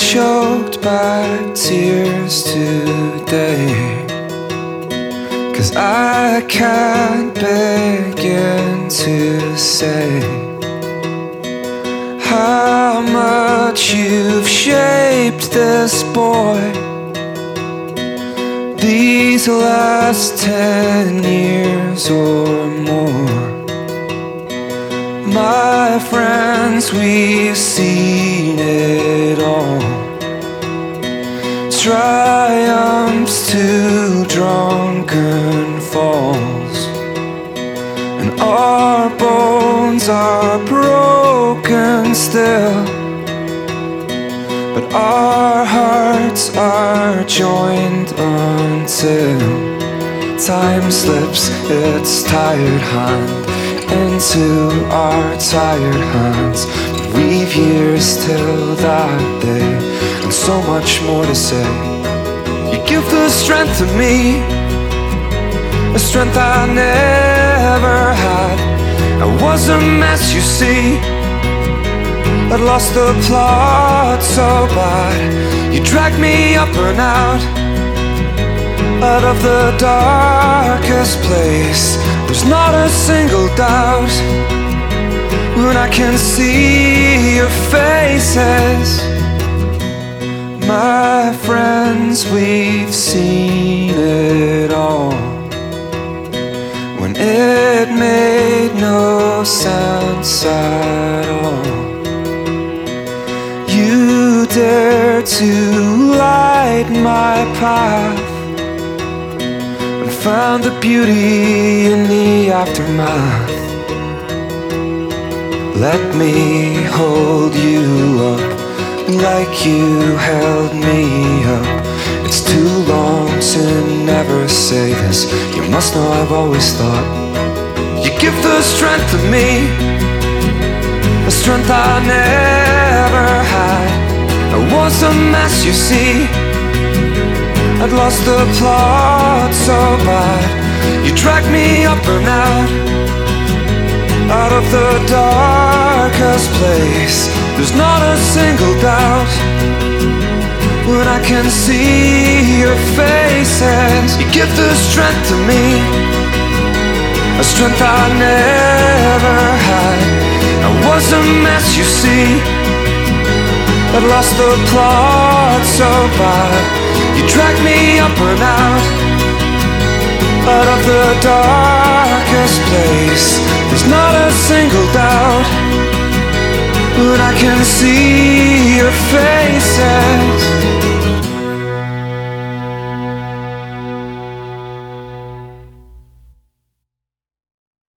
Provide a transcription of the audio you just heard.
choked by tears today, 'cause I can't begin to say how much you've shaped this boy these last 10 years or more. My friends, we've seen it all, triumphs to drunken falls, and our bones are broken still, but our hearts are joined until time slips its tired hand into our tired hands. We've years till that day, and so much more to say. You give the strength to me, a strength I never had. I was a mess, you see, I'd lost the plot so bad. You dragged me up and out of the darkest place. There's not a single doubt when I can see your faces. My friends, we've seen it all, when it made no sense at all. You dared to light my path, found the beauty in the aftermath. Let me hold you up like you held me up. It's too long to never say this. You must know I've always thought you give the strength to me, a strength I never had. I was a mess, you see, I'd lost the plot so bad. You dragged me up and out of the darkest place. There's not a single doubt when I can see your faces. You give the strength to me, a strength I never had. I was a mess, you see, I'd lost the plot so bad. You dragged me up and out of the darkest place. There's not a single doubt when I can see your faces.